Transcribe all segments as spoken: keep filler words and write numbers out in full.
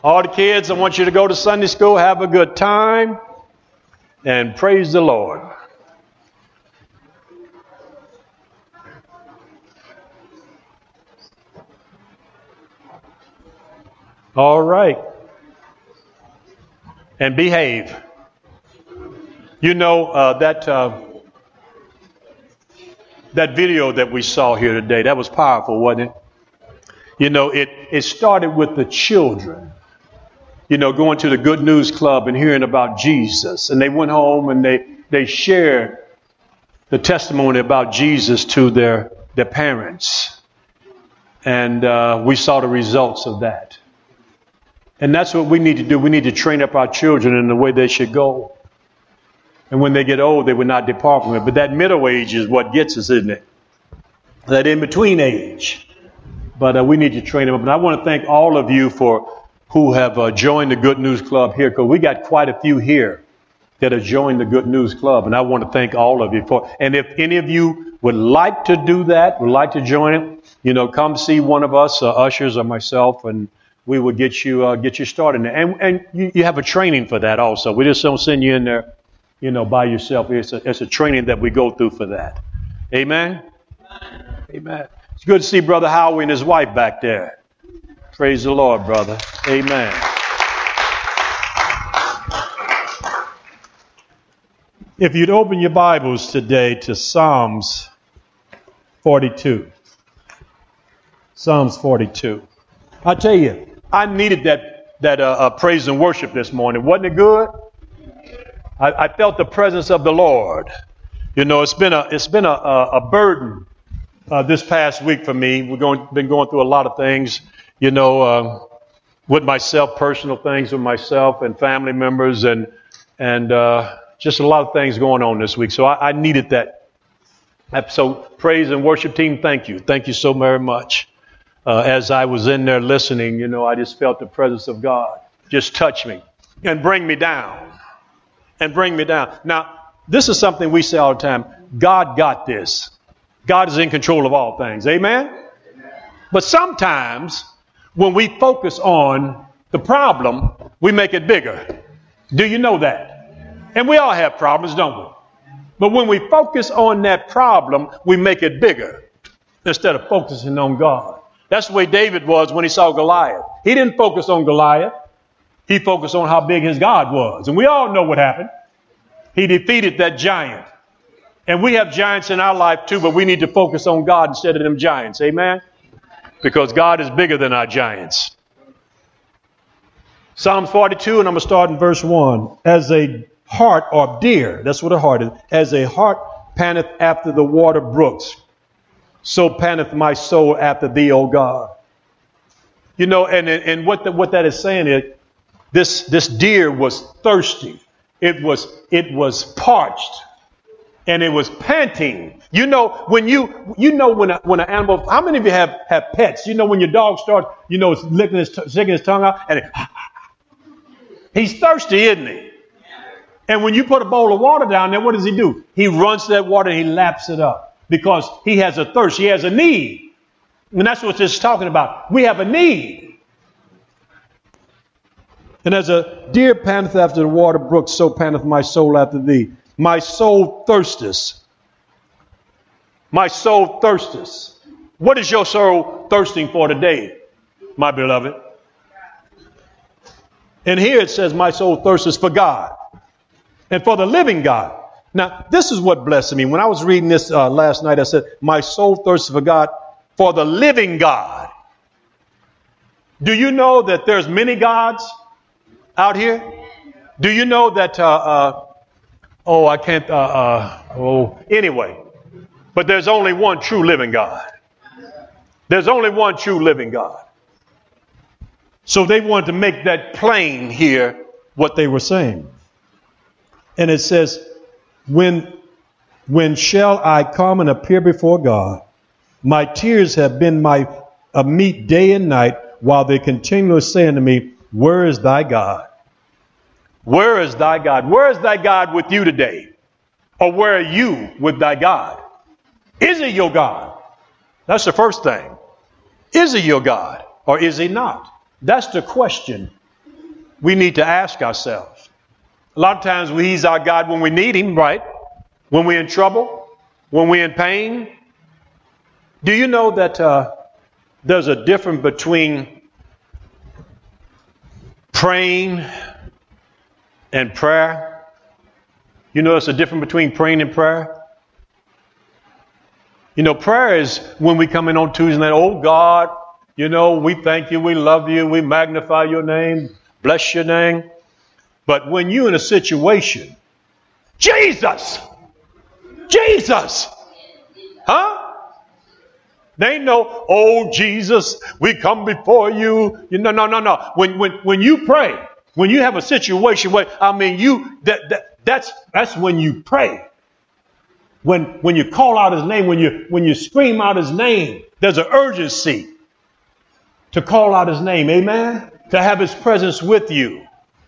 All the kids, I want you to go to Sunday school, have a good time, and praise the Lord. All right. And behave. You know, uh, that uh, that video that we saw here today, that was powerful, wasn't it? You know, it, it started with the children, you know, going to the Good News Club and hearing about Jesus. And they went home and they, they shared the testimony about Jesus to their, their parents. And uh, we saw the results of that. And that's what we need to do. We need to train up our children in the way they should go. And when they get old, they will not depart from it. But that middle age is what gets us, isn't it? That in-between age. But uh, we need to train them up. And I want to thank all of you for who have uh, joined the Good News Club here, because we got quite a few here that have joined the Good News Club. And I want to thank all of you for. And if any of you would like to do that, would like to join it, you know, come see one of us, uh, ushers or myself, and we will get you uh, get you started. And and you, you have a training for that also. We just don't send you in there, you know, by yourself. It's a, it's a training that we go through for that. Amen? Amen. It's good to see Brother Howie and his wife back there. Praise the Lord, brother. Amen. If you'd open your Bibles today to Psalms forty-two. Psalms forty-two. I tell you, I needed that that uh, uh, praise and worship this morning. Wasn't it good? I, I felt the presence of the Lord. You know, it's been a it's been a, a, a burden uh, this past week for me. We've going, been going through a lot of things, you know, uh, with myself, personal things with myself and family members, and and uh, just a lot of things going on this week. So I, I needed that. So praise and worship team, thank you, thank you so very much. Uh, as I was in there listening, you know, I just felt the presence of God just touch me and bring me down and bring me down. Now, this is something we say all the time. God got this. God is in control of all things. Amen? Amen. But sometimes when we focus on the problem, we make it bigger. Do you know that? And we all have problems, don't we? But when we focus on that problem, we make it bigger instead of focusing on God. That's the way David was when he saw Goliath. He didn't focus on Goliath. He focused on how big his God was. And we all know what happened. He defeated that giant. And we have giants in our life too, but we need to focus on God instead of them giants. Amen? Because God is bigger than our giants. Psalms forty-two, and I'm going to start in verse one. As a hart or deer, that's what a hart is. As a hart panteth after the water brooks, so panteth my soul after thee, O God. You know, and, and what, the, what that is saying is, this, this deer was thirsty. It was, it was parched. And it was panting. You know, when you, you know, when a, when an animal, how many of you have, have pets? You know, when your dog starts, you know, it's licking his, sticking his tongue out, and it, he's thirsty, isn't he? And when you put a bowl of water down there, what does he do? He runs to that water and he laps it up. Because he has a thirst, he has a need. And that's what this is talking about. We have a need. And as a deer panteth after the water brook, so panteth my soul after thee. My soul thirsteth. My soul thirsteth. What is your soul thirsting for today, my beloved? And here it says, my soul thirsteth for God and for the living God. Now, this is what blessed me. When I was reading this uh, last night, I said, my soul thirsts for God, for the living God. Do you know that there's many gods out here? Do you know that, uh, uh, oh, I can't, uh, uh, oh, anyway. But there's only one true living God. There's only one true living God. So they wanted to make that plain here, what they were saying. And it says, When, when shall I come and appear before God? My tears have been my uh, meat day and night, while they continually say unto me, where is thy God? Where is thy God? Where is thy God with you today? Or where are you with thy God? Is he your God? That's the first thing. Is he your God or is he not? That's the question we need to ask ourselves. A lot of times he's our God when we need him, right? When we're in trouble, when we're in pain. Do you know that uh, there's a difference between praying and prayer? You know there's a difference between praying and prayer? You know, prayer is when we come in on Tuesday night, oh God, you know, we thank you, we love you, we magnify your name, bless your name. But when you're in a situation, Jesus, Jesus, huh? They ain't no, oh Jesus, we come before you. you no, no, no, no. When when when you pray, when you have a situation where, I mean, you that, that that's that's when you pray. When when you call out his name, when you when you scream out his name, there's an urgency to call out his name, amen? To have his presence with you.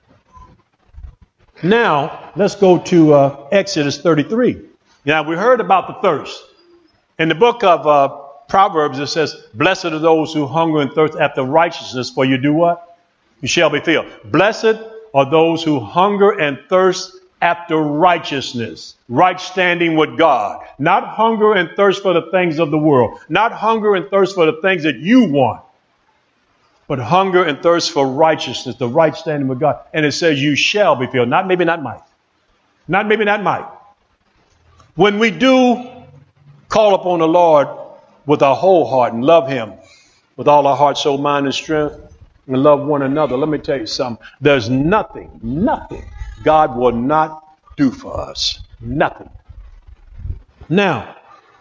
Now, let's go to uh, Exodus thirty-three. Now, we heard about the thirst. In the book of uh, Proverbs, it says, blessed are those who hunger and thirst after righteousness, for you do what? You shall be filled. Blessed are those who hunger and thirst after righteousness, right standing with God. Not hunger and thirst for the things of the world. Not hunger and thirst for the things that you want. But hunger and thirst for righteousness, the right standing with God. And it says you shall be filled. Not maybe, not might. Not maybe, not might. When we do call upon the Lord with our whole heart and love him with all our heart, soul, mind, and strength, and love one another, let me tell you something. There's nothing, nothing God will not do for us. Nothing. Now,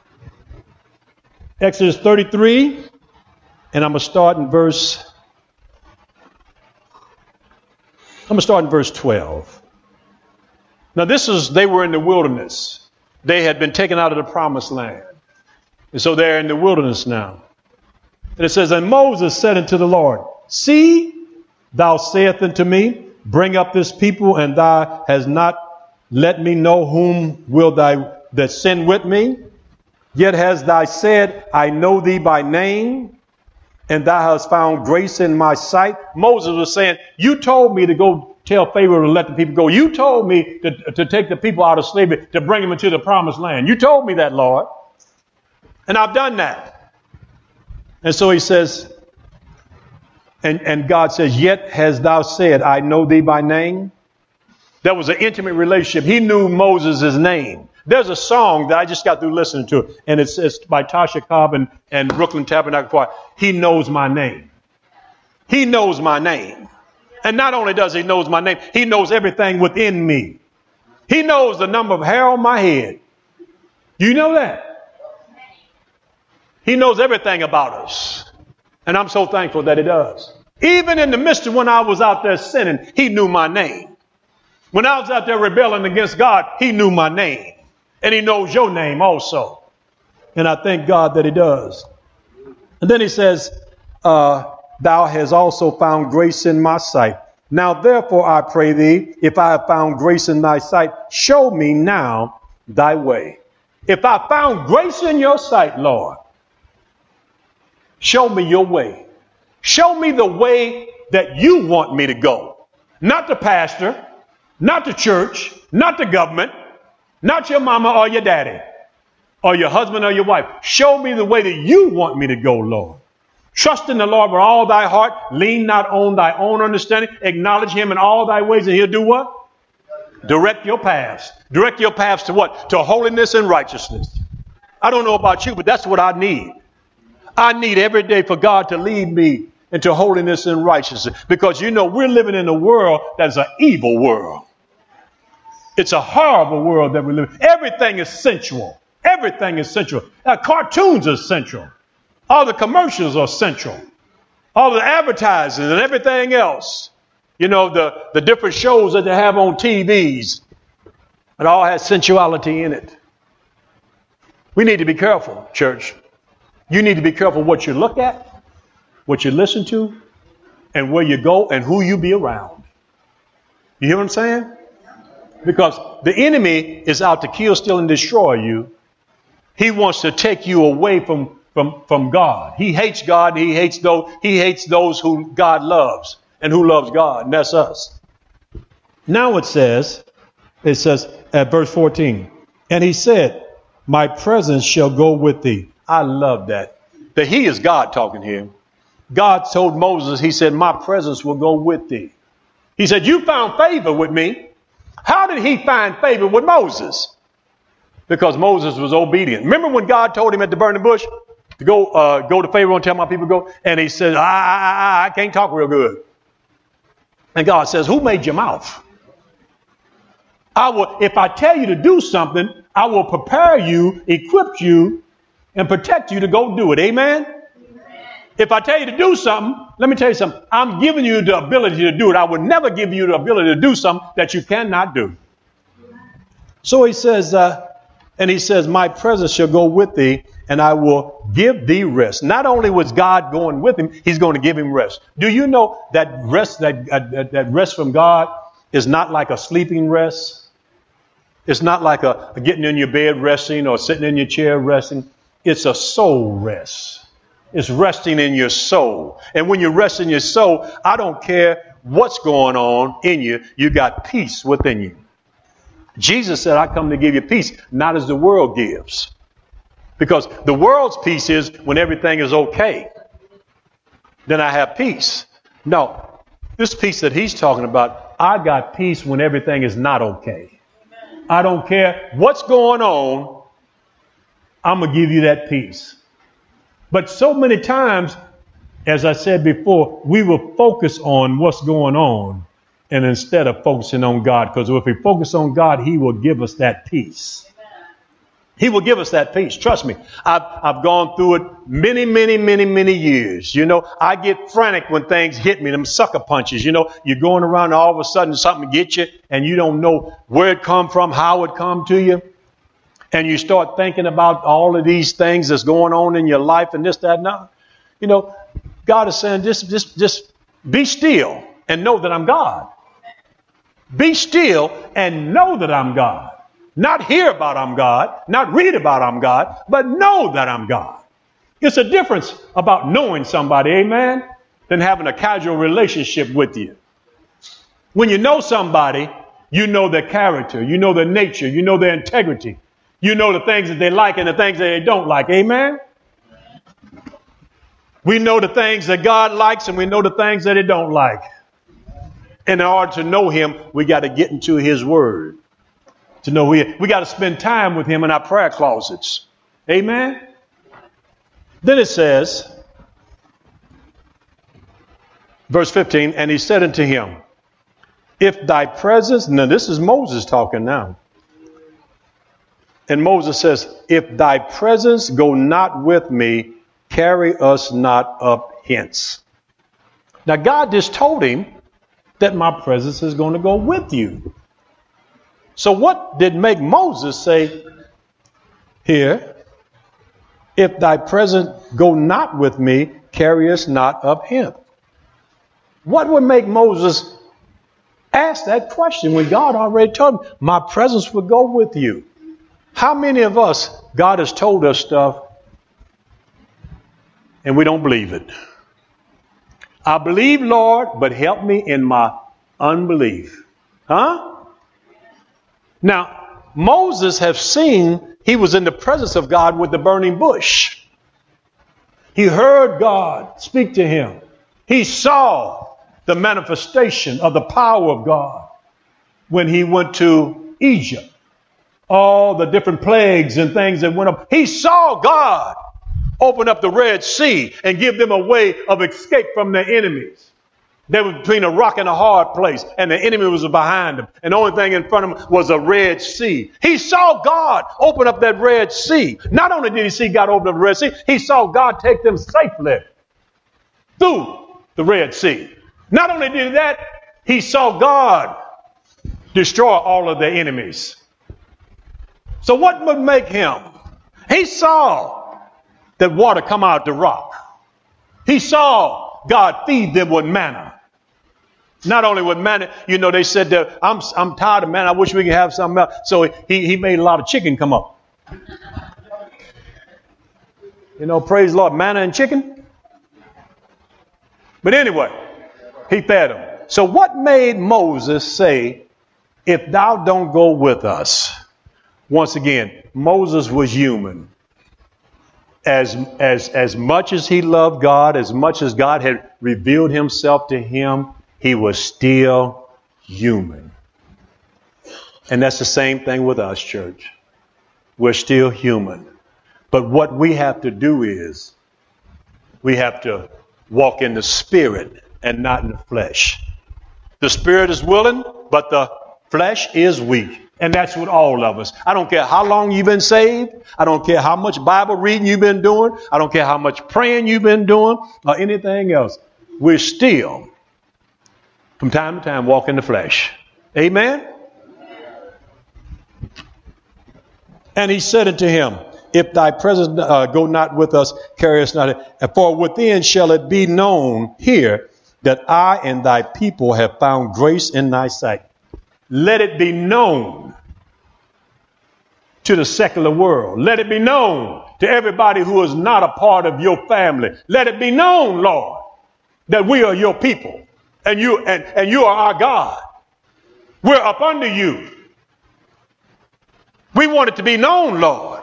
Exodus thirty-three, and I'm going to start in verse, I'm going to start in verse twelve. Now this is, they were in the wilderness. They had been taken out of the promised land. And so they're in the wilderness now. And it says, and Moses said unto the Lord, see, thou sayest unto me, bring up this people, and thou hast not let me know whom will thy that sin with me. Yet hast thou said, I know thee by name, and thou hast found grace in my sight. Moses was saying, you told me to go tell Pharaoh to let the people go. You told me to, to take the people out of slavery, to bring them into the promised land. You told me that, Lord. And I've done that. And so he says, and, and God says, yet hast thou said, I know thee by name. That was an intimate relationship. He knew Moses' name. There's a song that I just got through listening to, and it's, it's by Tasha Cobb and, and Brooklyn Tabernacle Choir. He knows my name. He knows my name. And not only does he knows my name, he knows everything within me. He knows the number of hair on my head. Do you know that? He knows everything about us. And I'm so thankful that he does. Even in the midst of when I was out there sinning, he knew my name. When I was out there rebelling against God, he knew my name. And he knows your name also. And I thank God that he does. And then he says, uh, thou hast also found grace in my sight. Now, therefore, I pray thee, if I have found grace in thy sight, show me now thy way. If I found grace in your sight, Lord, show me your way. Show me the way that you want me to go. Not the pastor, not the church, not the government, not your mama or your daddy, or your husband or your wife. Show me the way that you want me to go, Lord. Trust in the Lord with all thy heart. Lean not on thy own understanding. Acknowledge him in all thy ways, and he'll do what? Direct your paths. Direct your paths to what? To holiness and righteousness. I don't know about you, but that's what I need. I need every day for God to lead me into holiness and righteousness. Because, you know, we're living in a world that's an evil world. It's a horrible world that we live in. Everything is sensual. Everything is sensual. Now, cartoons are sensual. All the commercials are sensual. All the advertising and everything else. You know, the, the different shows that they have on T Vs. It all has sensuality in it. We need to be careful, church. You need to be careful what you look at, what you listen to, and where you go and who you be around. You hear what I'm saying? Because the enemy is out to kill, steal, and destroy you. He wants to take you away from, from, from God. He hates God. He hates those, he hates those who God loves. and who loves God, and that's us. Now it says, it says at verse fourteen, and he said, my presence shall go with thee. I love that. That he is God talking here. God told Moses, he said, my presence will go with thee. He said, you found favor with me. How did he find favor with Moses? Because Moses was obedient. Remember when God told him at the burning bush to go uh, go to Pharaoh and tell my people to go? And he said, I, I, I, I can't talk real good. And God says, who made your mouth? I will, if I tell you to do something, I will prepare you, equip you, and protect you to go do it. Amen? Amen? If I tell you to do something, let me tell you something. I'm giving you the ability to do it. I would never give you the ability to do something that you cannot do. So he says, uh, and he says, my presence shall go with thee, and I will give thee rest. Not only was God going with him, he's going to give him rest. Do you know that rest, that, uh, that rest from God is not like a sleeping rest? It's not like a, a getting in your bed resting or sitting in your chair resting. It's a soul rest. It's resting in your soul. And when you rest in your soul, I don't care what's going on in you. You got peace within you. Jesus said, I come to give you peace, not as the world gives. Because the world's peace is when everything is okay. Then I have peace. No, this peace that he's talking about, I got peace when everything is not okay. I don't care what's going on. I'm going to give you that peace. But so many times, as I said before, we will focus on what's going on and instead of focusing on God. Because if we focus on God, he will give us that peace. He will give us that peace. Trust me. I've, I've gone through it many, many, many, many years. You know, I get frantic when things hit me, them sucker punches. You know, you're going around and all of a sudden something gets you and you don't know where it come from, how it come to you. And you start thinking about all of these things that's going on in your life and this, that, and that. You know, God is saying, just, just, just be still and know that I'm God. Be still and know that I'm God. Not hear about I'm God, not read about I'm God, but know that I'm God. It's a difference about knowing somebody, amen, than having a casual relationship with you. When you know somebody, you know their character, you know their nature, you know their integrity. You know the things that they like and the things that they don't like, amen? We know the things that God likes and we know the things that he don't like. And in order to know him, we got to get into his word. To know we, we got to spend time with him in our prayer closets. Amen. Then it says, verse fifteen, and he said unto him, if thy presence, now this is Moses talking now. And Moses says, if thy presence go not with me, carry us not up hence. Now God just told him that my presence is going to go with you. So what did make Moses say here, if thy presence go not with me, carry us not up him? What would make Moses ask that question when God already told him, my presence will go with you? How many of us, God has told us stuff and we don't believe it? I believe, Lord, but help me in my unbelief. Huh? Now, Moses have seen he was in the presence of God with the burning bush. He heard God speak to him. He saw the manifestation of the power of God when he went to Egypt. All the different plagues and things that went up. He saw God open up the Red Sea and give them a way of escape from their enemies. They were between a rock and a hard place, and the enemy was behind them. And the only thing in front of them was a Red Sea. He saw God open up that Red Sea. Not only did he see God open up the Red Sea, he saw God take them safely through the Red Sea. Not only did that, he saw God destroy all of their enemies. So what would make him? He saw that water come out the rock. He saw God feed them with manna. Not only with manna, you know, they said that I'm I'm tired of manna. I wish we could have something else. So he, he made a lot of chicken come up. You know, praise the Lord, manna and chicken. But anyway, He fed them. So what made Moses say, if thou don't go with us? Once again, Moses was human. As, as, as much as he loved God, as much as God had revealed himself to him, he was still human. And that's the same thing with us, church. We're still human. But what we have to do is we have to walk in the spirit and not in the flesh. The spirit is willing, but the flesh is weak. And that's with all of us. I don't care how long you've been saved. I don't care how much Bible reading you've been doing. I don't care how much praying you've been doing or anything else. We're still, from time to time, walk in the flesh. Amen? And he said unto him, if thy presence uh, go not with us, carry us not. For within shall it be known here that I and thy people have found grace in thy sight. Let it be known to the secular world. Let it be known to everybody who is not a part of your family. Let it be known, Lord, that we are your people and you and, and you are our God. We're up under you. We want it to be known, Lord,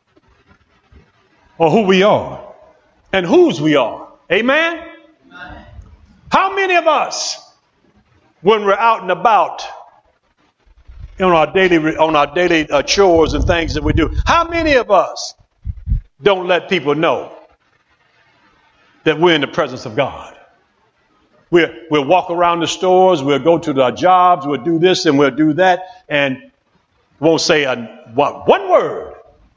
or who we are and whose we are. Amen? Amen. How many of us, when we're out and about, on our daily on our daily uh, chores and things that we do, how many of us don't let people know that we're in the presence of God? We'll, we'll walk around the stores, we'll go to our jobs, we'll do this and we'll do that, and won't say a, one, one word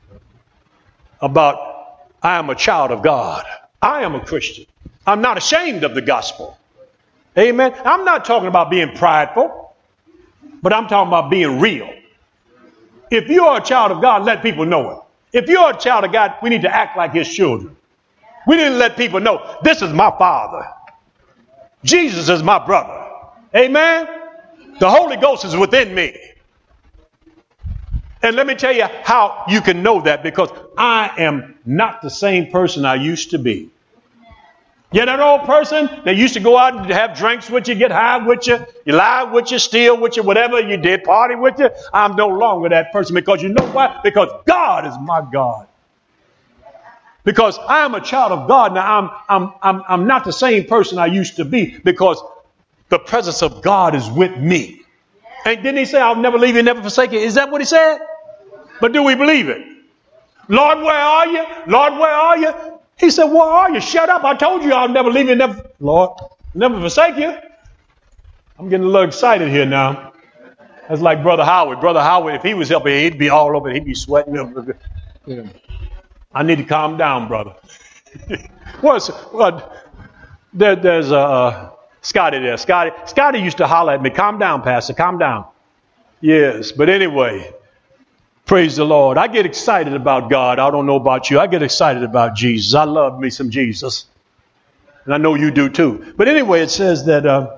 about I am a child of God. I am a Christian. I'm not ashamed of the gospel. Amen. I'm not talking about being prideful. But I'm talking about being real. If you are a child of God, let people know it. If you're a child of God, we need to act like his children. We need to let people know, this is my father. Jesus is my brother. Amen? The Holy Ghost is within me. And let me tell you how you can know that, because I am not the same person I used to be. You're that old person that used to go out and have drinks with you, get high with you, you lie with you, steal with you, whatever you did, party with you. I'm no longer that person, because you know why? Because God is my God. Because I am a child of God. Now, I'm, I'm, I'm, I'm not the same person I used to be, because the presence of God is with me. And didn't he say, I'll never leave you, never forsake you? Is that what he said? But do we believe it? Lord, where are you? Lord, where are you? He said, where are you? Shut up. I told you I'll never leave you, never, Lord, never forsake you. I'm getting a little excited here now. That's like Brother Howard. Brother Howard, if he was up here, he'd be all over. He'd be sweating. I need to calm down, brother. What's, what? There, there's a uh, Scotty there. Scotty, Scotty used to holler at me, calm down, Pastor, calm down. Yes, but anyway, praise the Lord. I get excited about God. I don't know about you. I get excited about Jesus. I love me some Jesus. And I know you do too. But anyway, it says that, uh,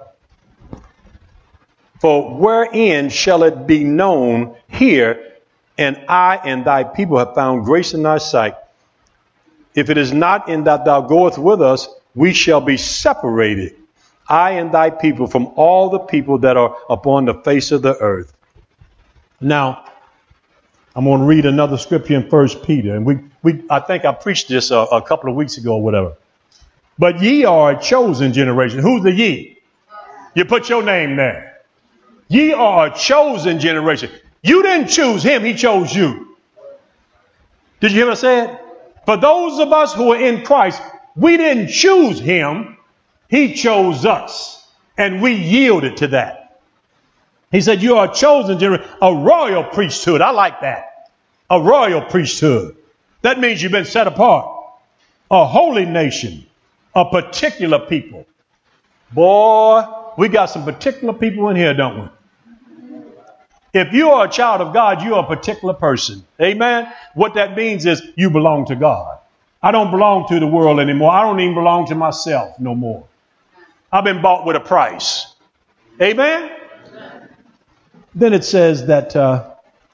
for wherein shall it be known here, and I and thy people have found grace in thy sight. If it is not in that thou goest with us, we shall be separated, I and thy people, from all the people that are upon the face of the earth. Now, I'm going to read another scripture in First Peter. And we, we, I think I preached this a, a couple of weeks ago or whatever. But ye are a chosen generation. Who's the ye? You put your name there. Ye are a chosen generation. You didn't choose him. He chose you. Did you hear what I said? For those of us who are in Christ, we didn't choose him. He chose us. And we yielded to that. He said, you are a chosen generation, a royal priesthood. I like that. A royal priesthood. That means you've been set apart. A holy nation. A particular people. Boy, we got some particular people in here, don't we? If you are a child of God, you are a particular person. Amen? What that means is you belong to God. I don't belong to the world anymore. I don't even belong to myself no more. I've been bought with a price. Amen? Then it says that uh,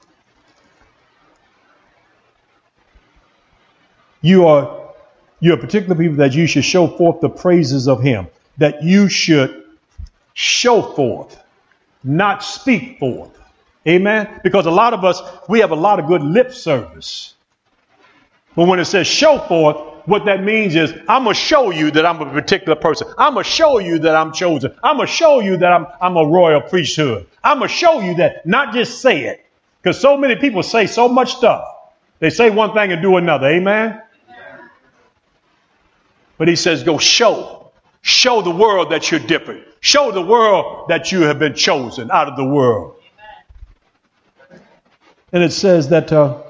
you are you're a particular people, that you should show forth the praises of him, that you should show forth, not speak forth. Amen. Because a lot of us, we have a lot of good lip service. But when it says show forth, what that means is I'm going to show you that I'm a particular person. I'm going to show you that I'm chosen. I'm going to show you that I'm, I'm a royal priesthood. I'm going to show you that, not just say it. Because so many people say so much stuff. They say one thing and do another. Amen. But he says, go show. Show the world that you're different. Show the world that you have been chosen out of the world. And it says that uh,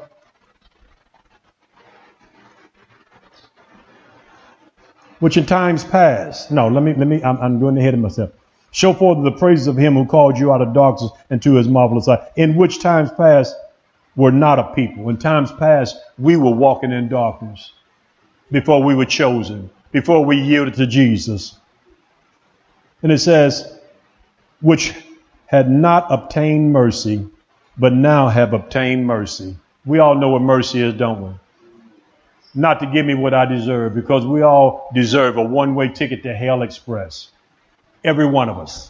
which in times past. No, let me, let me, I'm, I'm going ahead of myself. Show forth the praises of him who called you out of darkness into his marvelous light. In which times past were not a people. In times past, we were walking in darkness before we were chosen, before we yielded to Jesus. And it says, which had not obtained mercy, but now have obtained mercy. We all know what mercy is, don't we? Not to give me what I deserve, because we all deserve a one-way ticket to hell express. Every one of us.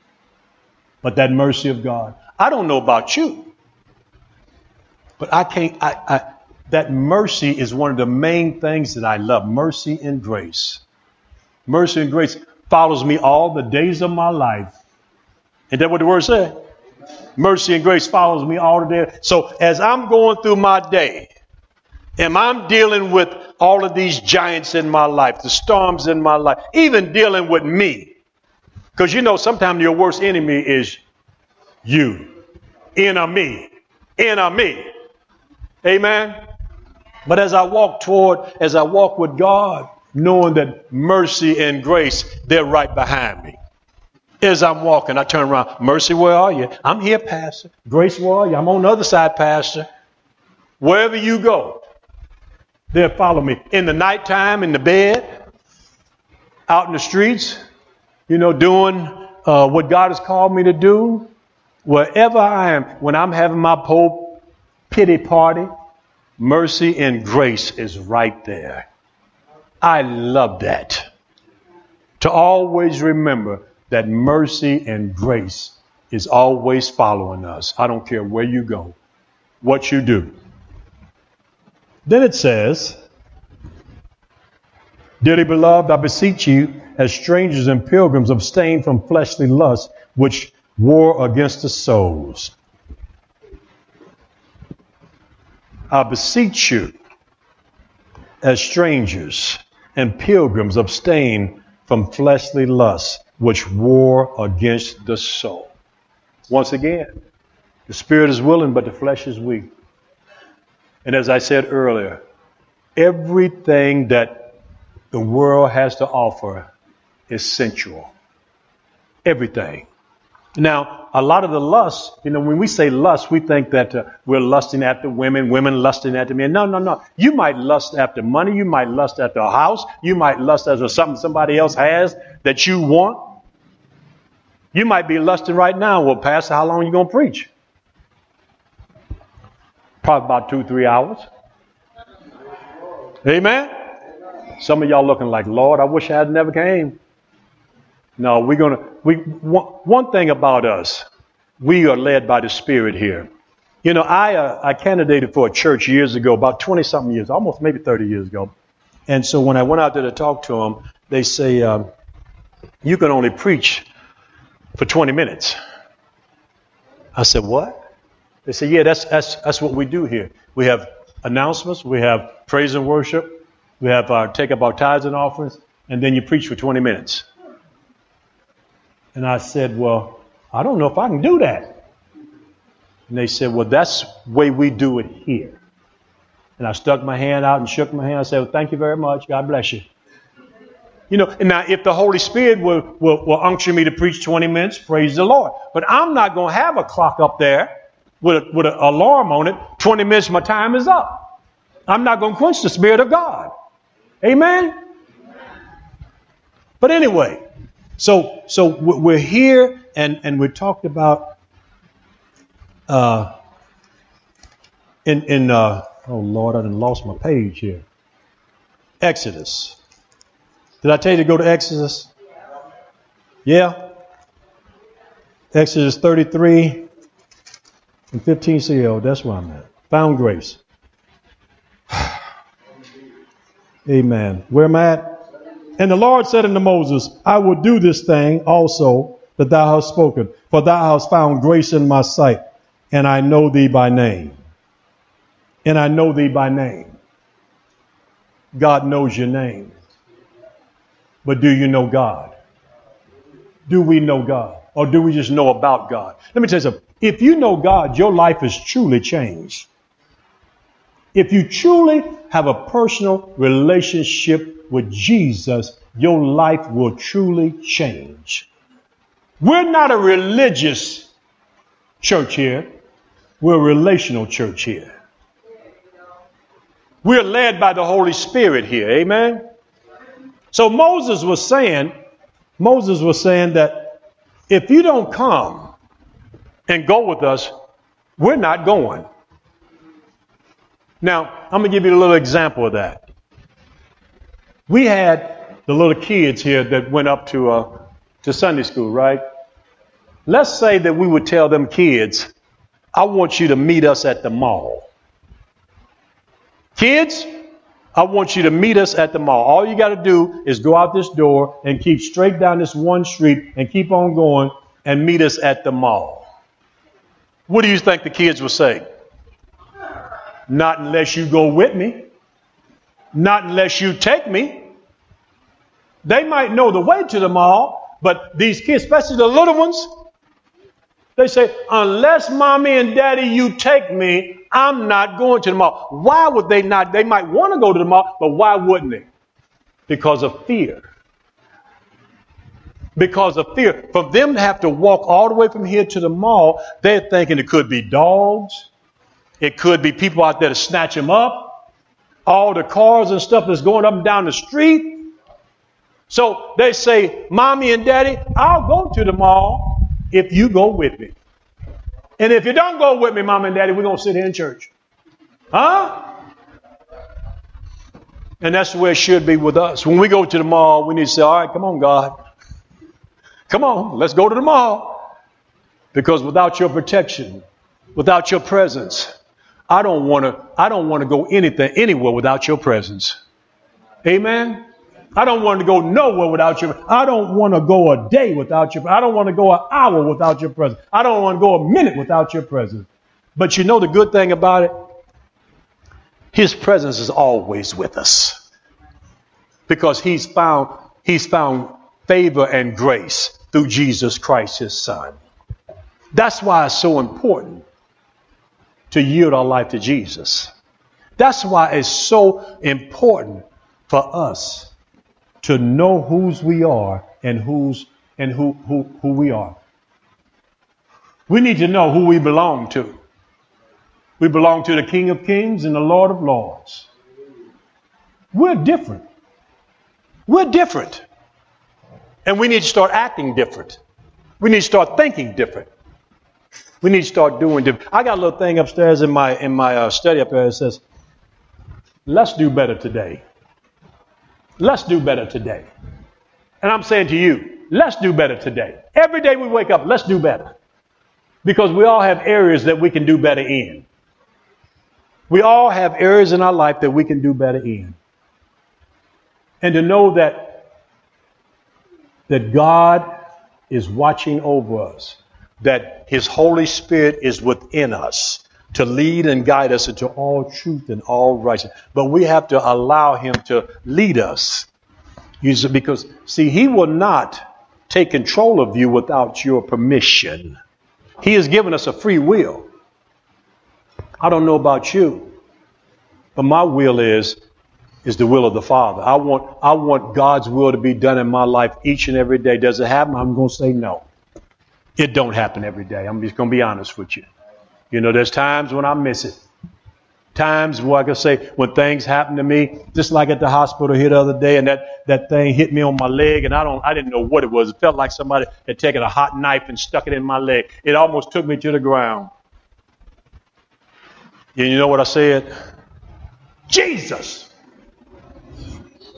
But that mercy of God. I don't know about you, but I can't, I, I, that mercy is one of the main things that I love. Mercy and grace. Mercy and grace follows me all the days of my life. Isn't that what the word said? Mercy and grace follows me all the day. So as I'm going through my day, and I'm dealing with all of these giants in my life, the storms in my life, even dealing with me. Because you know, sometimes your worst enemy is you. Enemy. Enemy. Amen. But as I walk toward, as I walk with God, knowing that mercy and grace, they're right behind me. As I'm walking, I turn around. Mercy, where are you? I'm here, Pastor. Grace, where are you? I'm on the other side, Pastor. Wherever you go, they'll follow me. In the nighttime, in the bed, out in the streets, you know, doing uh, what God has called me to do. Wherever I am, when I'm having my Pope pity party, mercy and grace is right there. I love that. To always remember that mercy and grace is always following us. I don't care where you go, what you do. Then it says, dearly beloved, I beseech you, as strangers and pilgrims, abstain from fleshly lusts, which war against the souls. I beseech you, as strangers and pilgrims, abstain from fleshly lusts, which war against the soul. Once again, the spirit is willing, but the flesh is weak. And as I said earlier, everything that the world has to offer is sensual. Everything. Now, a lot of the lust, you know, when we say lust, we think that uh, we're lusting after women, women lusting after men. No, no, no. You might lust after money. You might lust after a house. You might lust after something somebody else has that you want. You might be lusting right now. Well, Pastor, how long are you going to preach? Probably about two, three hours. Amen? Some of y'all looking like, Lord, I wish I had never came. No, we're going to, we, one, one thing about us, we are led by the Spirit here. You know, I, uh, I candidated for a church years ago, about twenty something years, almost maybe thirty years ago. And so when I went out there to talk to them, they say, um, you can only preach for twenty minutes. I said, what? They said, yeah, that's, that's, that's what we do here. We have announcements. We have praise and worship. We have our take up our tithes and offerings. And then you preach for twenty minutes. And I said, well, I don't know if I can do that. And they said, well, that's the way we do it here. And I stuck my hand out and shook my hand. I said, well, thank you very much. God bless you. You know, and now if the Holy Spirit will, will, will unction me to preach twenty minutes, praise the Lord. But I'm not going to have a clock up there with, a, with an alarm on it. twenty minutes, my time is up. I'm not going to quench the Spirit of God. Amen? But anyway, so so we're here and, and we talked about uh, in, in uh, oh, Lord, I done lost my page here. Exodus. Did I tell you to go to Exodus? Yeah? Exodus thirty-three and fifteen C L. That's where I'm at. Found grace. Amen. Where am I at? And the Lord said unto Moses, I will do this thing also that thou hast spoken, for thou hast found grace in my sight, and I know thee by name. And I know thee by name. God knows your name. But do you know God? Do we know God? Or do we just know about God? Let me tell you something. If you know God, your life is truly changed. If you truly have a personal relationship with Jesus, your life will truly change. We're not a religious church here. We're a relational church here. We're led by the Holy Spirit here. Amen. So Moses was saying, Moses was saying that if you don't come and go with us, we're not going. Now, I'm going to give you a little example of that. We had the little kids here that went up to uh, to Sunday school, right? Let's say that we would tell them kids, I want you to meet us at the mall. Kids, I want you to meet us at the mall. All you got to do is go out this door and keep straight down this one street and keep on going and meet us at the mall. What do you think the kids would say? Not unless you go with me. Not unless you take me. They might know the way to the mall, but these kids, especially the little ones, they say, unless mommy and daddy, you take me, I'm not going to the mall. Why would they not? They might want to go to the mall, but why wouldn't they? Because of fear. Because of fear. For them to have to walk all the way from here to the mall, they're thinking it could be dogs. It could be people out there to snatch them up. All the cars and stuff that's going up and down the street. So they say, mommy and daddy, I'll go to the mall if you go with me. And if you don't go with me, mom and daddy, we're going to sit here in church. Huh? And that's the way it should be with us. When we go to the mall, we need to say, all right, come on, God. Come on, let's go to the mall. Because without your protection, without your presence, I don't want to, I don't want to go anything, anywhere without your presence. Amen. I don't want to go nowhere without your, I don't want to go a day without your, I don't want to go an hour without your presence. I don't want to go a minute without your presence. But you know the good thing about it? His presence is always with us. Because he's found, he's found favor and grace through Jesus Christ, his son. That's why it's so important to yield our life to Jesus. That's why it's so important for us to know whose we are and whose and who, who, who we are. We need to know who we belong to. We belong to the King of Kings and the Lord of Lords. We're different. We're different. And we need to start acting different. We need to start thinking different. We need to start doing different. I got a little thing upstairs in my in my uh, study up there that says, let's do better today. Let's do better today. And I'm saying to you, let's do better today. Every day we wake up, let's do better. Because we all have areas that we can do better in. We all have areas in our life that we can do better in. And to know that, that God is watching over us, that his Holy Spirit is within us to lead and guide us into all truth and all righteousness. But we have to allow him to lead us. Because, see, he will not take control of you without your permission. He has given us a free will. I don't know about you, but my will is, is the will of the Father. I want, I want God's will to be done in my life each and every day. Does it happen? I'm going to say no. It don't happen every day. I'm just going to be honest with you. You know, there's times when I miss it. Times where I can say when things happen to me, just like at the hospital here the other day, and that, that thing hit me on my leg, and I don't I didn't know what it was. It felt like somebody had taken a hot knife and stuck it in my leg. It almost took me to the ground. And you know what I said? Jesus!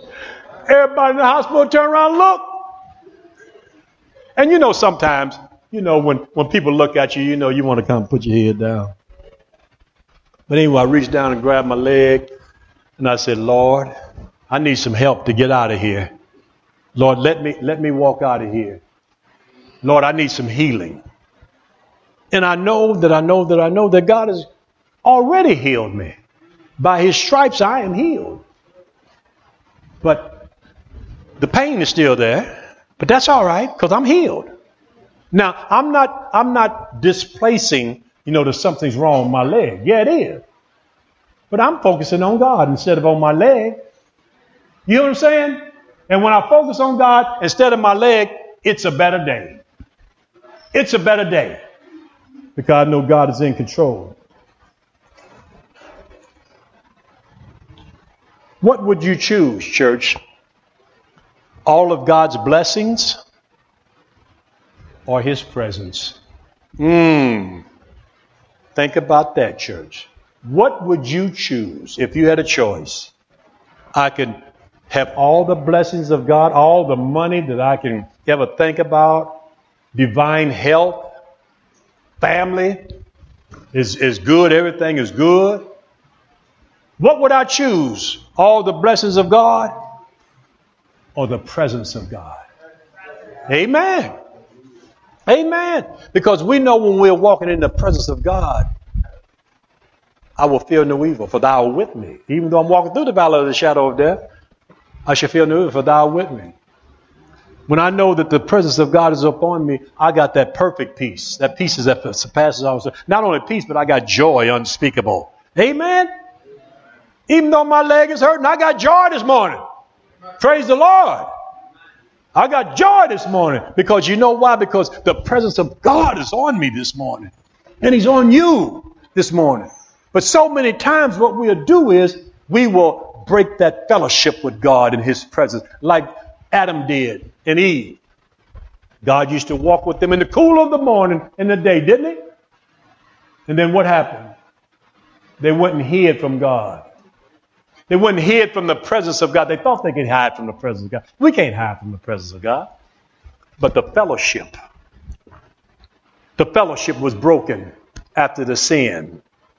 Everybody in the hospital turned around and looked. And you know sometimes you know, when, when people look at you, you know, you want to come put your head down. But anyway, I reached down and grabbed my leg and I said, Lord, I need some help to get out of here. Lord, let me, let me walk out of here. Lord, I need some healing. And I know that I know that I know that God has already healed me. By his stripes, I am healed. But the pain is still there. But that's all right, because I'm healed. Now, I'm not, I'm not displacing, you know, that something's wrong with my leg. Yeah, it is. But I'm focusing on God instead of on my leg. You know what I'm saying? And when I focus on God instead of my leg, it's a better day. It's a better day. Because I know God is in control. What would you choose, church? All of God's blessings or his presence? Hmm. Think about that, church. What would you choose if you had a choice? I could have all the blessings of God, all the money that I can ever think about, divine health, family is, is good, everything is good. What would I choose? All the blessings of God or the presence of God? Amen. Amen. Because we know when we're walking in the presence of God, I will fear no evil, for thou art with me. Even though I'm walking through the valley of the shadow of death, I shall fear no evil, for thou art with me. When I know that the presence of God is upon me, I got that perfect peace. That peace is that surpasses all. Not only peace, but I got joy unspeakable. Amen. Even though my leg is hurting, I got joy this morning. Praise the Lord. I got joy this morning. Because you know why? Because the presence of God is on me this morning. And he's on you this morning. But so many times what we'll do is we will break that fellowship with God in his presence. Like Adam did and Eve. God used to walk with them in the cool of the morning in the day, didn't he? And then what happened? They went and hid from God. They went and hid from the presence of God. They thought they could hide from the presence of God. We can't hide from the presence of God. But the fellowship, the fellowship was broken after the sin.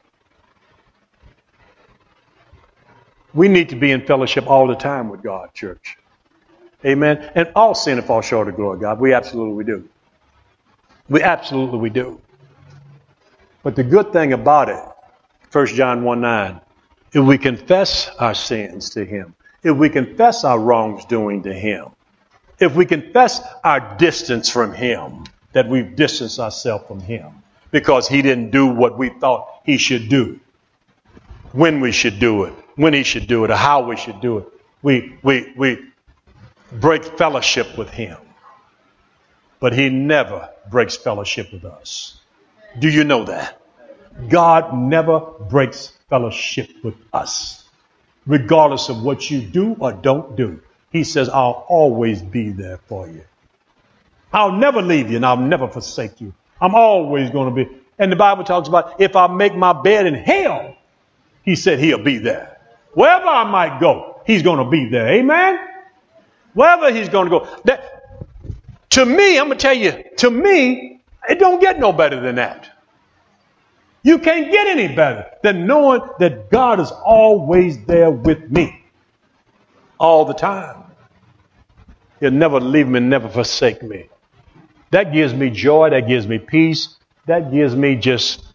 We need to be in fellowship all the time with God, church. Amen. And all sin and fall short of the glory of God. We absolutely do. We absolutely we do. But the good thing about it, First John one nine, if we confess our sins to him, if we confess our wrongs doing to him, if we confess our distance from him, that we've distanced ourselves from him because he didn't do what we thought he should do, when we should do it, when he should do it, or how we should do it, we we we break fellowship with him. But he never breaks fellowship with us. Do you know that? God never breaks fellowship with us. Regardless of what you do or don't do. He says, I'll always be there for you. I'll never leave you and I'll never forsake you. I'm always going to be. And the Bible talks about if I make my bed in hell, he said he'll be there. Wherever I might go, he's going to be there. Amen? Wherever he's going to go. That, to me, I'm going to tell you, to me, it don't get no better than that. You can't get any better than knowing that God is always there with me. All the time. He'll never leave me, never forsake me. That gives me joy. That gives me peace. That gives me just,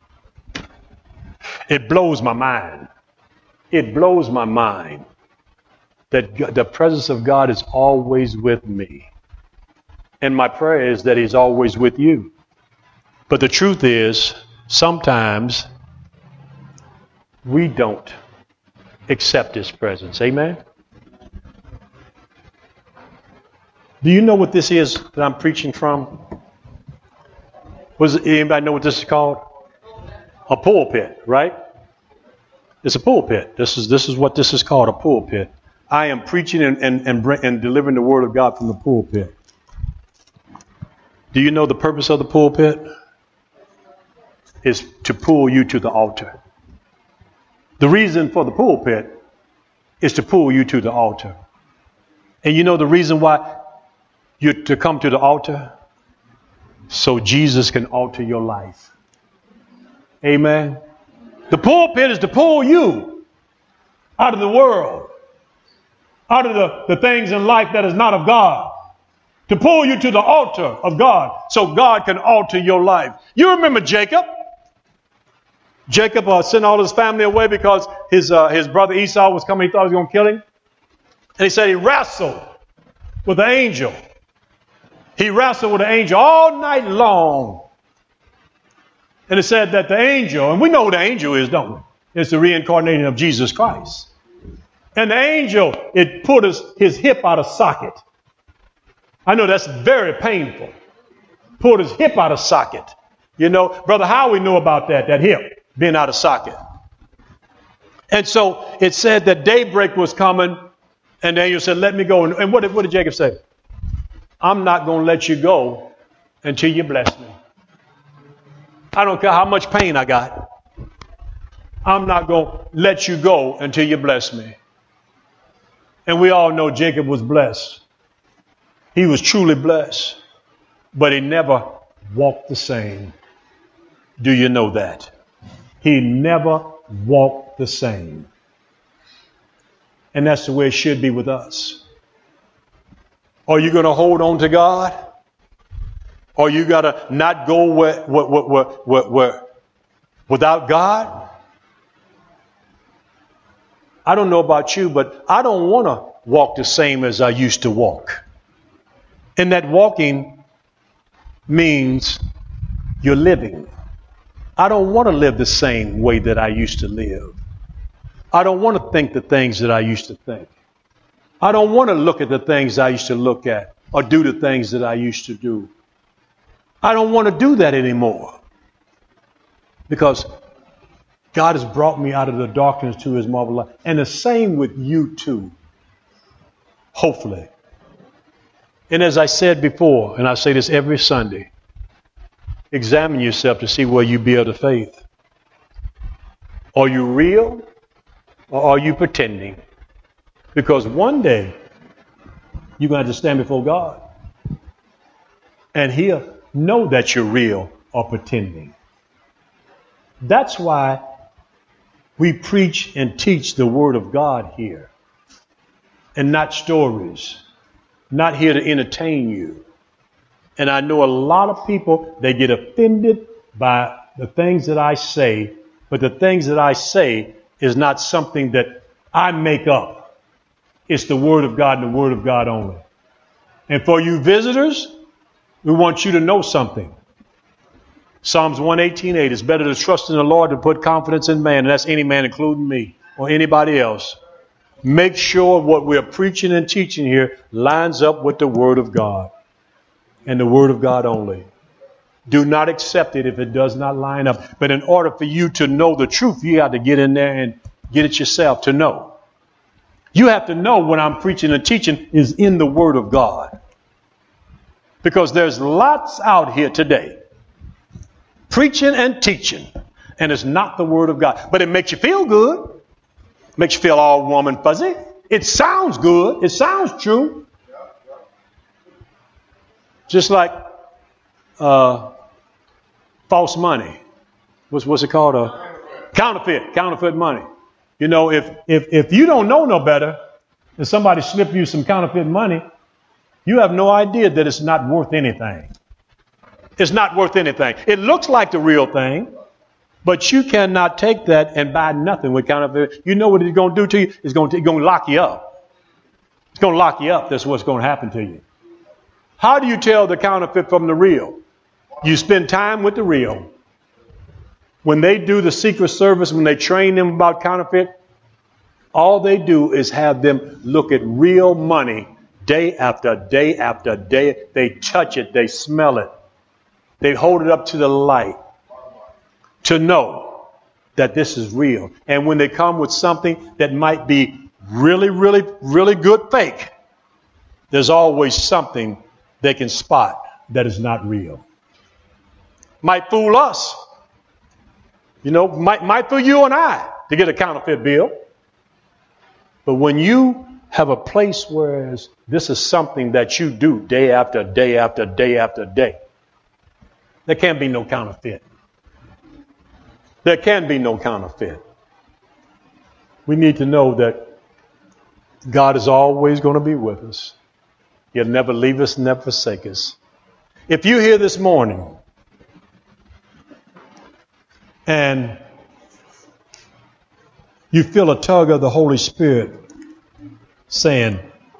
it blows my mind. It blows my mind that God, the presence of God is always with me. And my prayer is that he's always with you. But the truth is, sometimes we don't accept his presence. Amen? Do you know what this is that I'm preaching from? Was anybody know what this is called? A pulpit, right? It's a pulpit. This is this is what this is called, a pulpit. I am preaching and and and, and delivering the word of God from the pulpit. Do you know the purpose of the pulpit? Is to pull you to the altar. The reason for the pulpit is to pull you to the altar. And you know the reason why you're to come to the altar? so Jesus can alter your life. Amen. The pulpit is to pull you out of the world, out of the, the things in life that is not of God, to pull you to the altar of God so God can alter your life. You remember Jacob? Jacob uh, sent all his family away because his, uh, his brother Esau was coming. He thought he was going to kill him. And he said he wrestled with the angel. He wrestled with the angel all night long. And it said that the angel, and we know who the angel is, don't we? It's the reincarnation of Jesus Christ. And the angel, it put his, his hip out of socket. I know that's very painful. Pulled his hip out of socket. You know, Brother Howie knew about that, that hip being out of socket. And so it said that daybreak was coming, and the angel said, let me go. And what did, what did Jacob say? I'm not going to let you go until you bless me. I don't care how much pain I got. I'm not going to let you go until you bless me. And we all know Jacob was blessed. He was truly blessed, but he never walked the same. Do you know that? He never walked the same. And that's the way it should be with us. Are you going to hold on to God? Or you got to not go where, where, where, where, where, without God? I don't know about you, but I don't want to walk the same as I used to walk. And that walking means you're living. I don't want to live the same way that I used to live. I don't want to think the things that I used to think. I don't want to look at the things I used to look at or do the things that I used to do. I don't want to do that anymore. Because God has brought me out of the darkness to his marvelous light. And the same with you too. Hopefully. And as I said before, and I say this every Sunday, examine yourself to see where you build a faith. Are you real or are you pretending? Because one day you're going to have to stand before God. And he'll know that you're real or pretending. That's why we preach and teach the Word of God here. And not stories. Not here to entertain you. And I know a lot of people, they get offended by the things that I say. But the things that I say is not something that I make up. It's the Word of God and the Word of God only. And for you visitors, we want you to know something. Psalms one eighteen eight, it's better to trust in the Lord than put confidence in man. And that's any man, including me or anybody else. Make sure what we're preaching and teaching here lines up with the Word of God and the Word of God only. Do not accept it if it does not line up. But in order for you to know the truth, you have to get in there and get it yourself to know. You have to know what I'm preaching and teaching is in the Word of God. Because there's lots out here today preaching and teaching, and it's not the Word of God. But it makes you feel good. Makes you feel all warm and fuzzy. It sounds good. It sounds true. Just like uh, false money. What's, what's it called? Uh, counterfeit. Counterfeit money. You know, if, if, if you don't know no better, and somebody slip you some counterfeit money, you have no idea that it's not worth anything. It's not worth anything. It looks like the real thing, but you cannot take that and buy nothing with counterfeit. You know what it's going to do to you? It's going to, it's going to lock you up. It's going to lock you up. That's what's going to happen to you. How do you tell the counterfeit from the real? You spend time with the real. When they do the Secret Service, when they train them about counterfeit, all they do is have them look at real money day after day after day. They touch it. They smell it. They hold it up to the light to know that this is real. And when they come with something that might be really, really, really good fake, there's always something they can spot that is not real. Might fool us. You know, might, might fool you and I to get a counterfeit bill. But when you have a place where this is something that you do day after day after day after day, There can't be no counterfeit. There can be no counterfeit. We need to know that God is always going to be with us. He'll never leave us, never forsake us. If you're here this morning and you feel a tug of the Holy Spirit saying,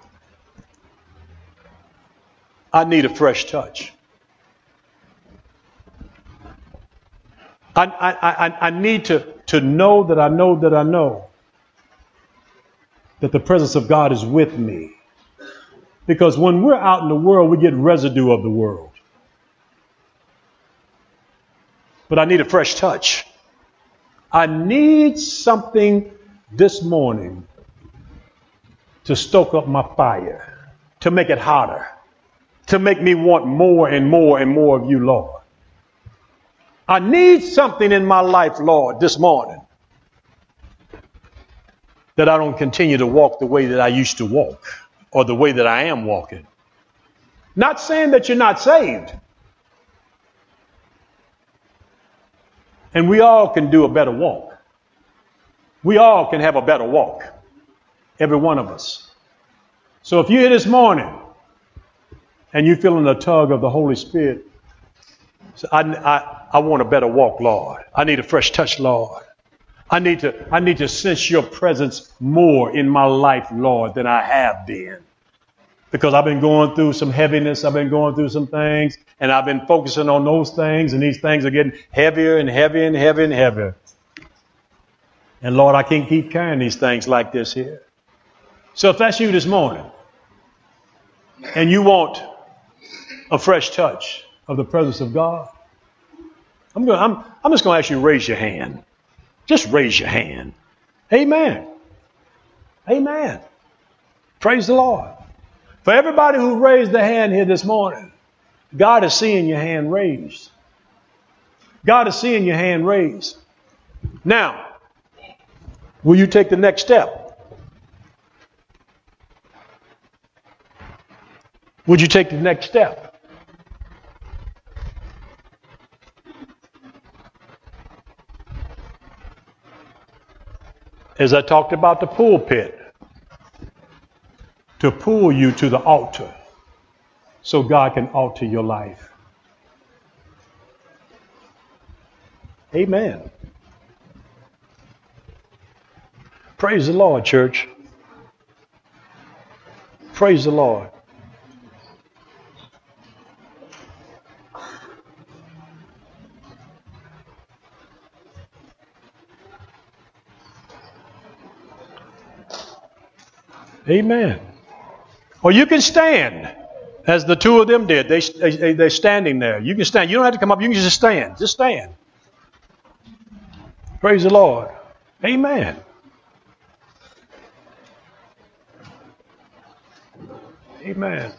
I need a fresh touch. I, I, I, I need to, to know that I know that I know that the presence of God is with me. Because when we're out in the world, we get residue of the world. But I need a fresh touch. I need something this morning to stoke up my fire, to make it hotter, to make me want more and more and more of you, Lord. I need something in my life, Lord, this morning, that I don't continue to walk the way that I used to walk or the way that I am walking. Not saying that you're not saved. And we all can do a better walk. We all can have a better walk. Every one of us. So if you're here this morning and you're feeling the tug of the Holy Spirit, so I, I, I want a better walk, Lord. I need a fresh touch, Lord. I need to, I need to sense your presence more in my life, Lord, than I have been. Because I've been going through some heaviness. I've been going through some things, and I've been focusing on those things, and these things are getting heavier and heavier and heavier and heavier. And Lord, I can't keep carrying these things like this here. So if that's you this morning, and you want a fresh touch of the presence of God, I'm going. I'm, I'm just going to ask you to raise your hand. Just raise your hand. Amen. Amen. Praise the Lord. For everybody who raised their hand here this morning, God is seeing your hand raised. God is seeing your hand raised. Now, will you take the next step? Would you take the next step? As I talked about the pulpit, to pull you to the altar so God can alter your life. Amen. Praise the Lord, church. Praise the Lord. Amen. Or you can stand, as the two of them did. They, they, they're standing there. You can stand. You don't have to come up. You can just stand. Just stand. Praise the Lord. Amen. Amen.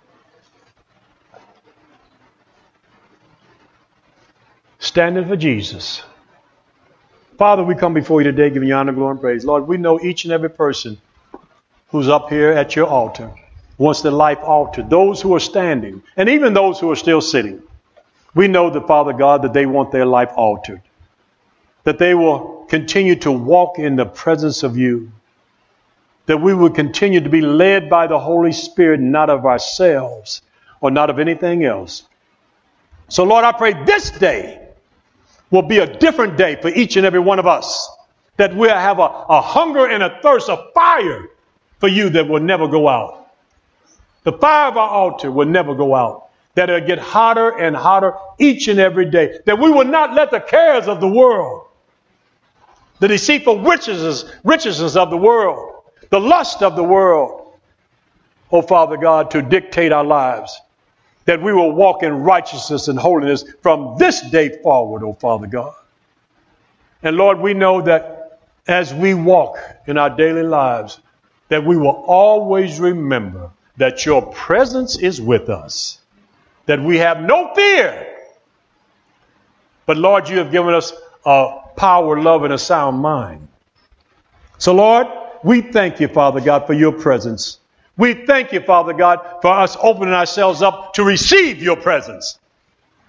Standing for Jesus. Father, we come before you today giving you honor, glory, and praise. Lord, we know each and every person who's up here at your altar wants their life altered. Those who are standing, and even those who are still sitting, we know that, Father God, that they want their life altered. That they will continue to walk in the presence of you. That we will continue to be led by the Holy Spirit, not of ourselves or not of anything else. So, Lord, I pray this day will be a different day for each and every one of us. That we'll have a, a hunger and a thirst, a fire for you that will never go out. The fire of our altar will never go out. That it'll get hotter and hotter each and every day. That we will not let the cares of the world, the deceitful riches, riches of the world, the lust of the world, oh Father God, to dictate our lives. That we will walk in righteousness and holiness from this day forward, oh Father God. And Lord, we know that as we walk in our daily lives, that we will always remember that your presence is with us. That we have no fear. But Lord, you have given us a power, love, and a sound mind. So Lord, we thank you, Father God, for your presence. We thank you, Father God, for us opening ourselves up to receive your presence.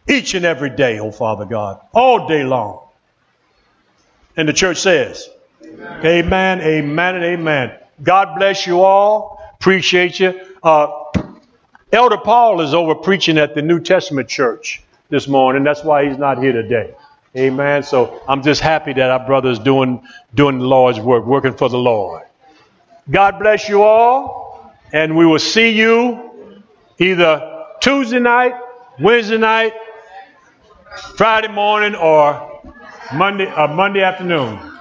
each and every day, oh Father God, all day long. And the church says, amen, amen, amen and amen. God bless you all. Appreciate you. Uh, Elder Paul is over preaching at the New Testament church this morning. That's why he's not here today. Amen. So I'm just happy that our brother is doing, doing the Lord's work, working for the Lord. God bless you all. And we will see you either Tuesday night, Wednesday night, Friday morning, or Monday, uh, Monday afternoon.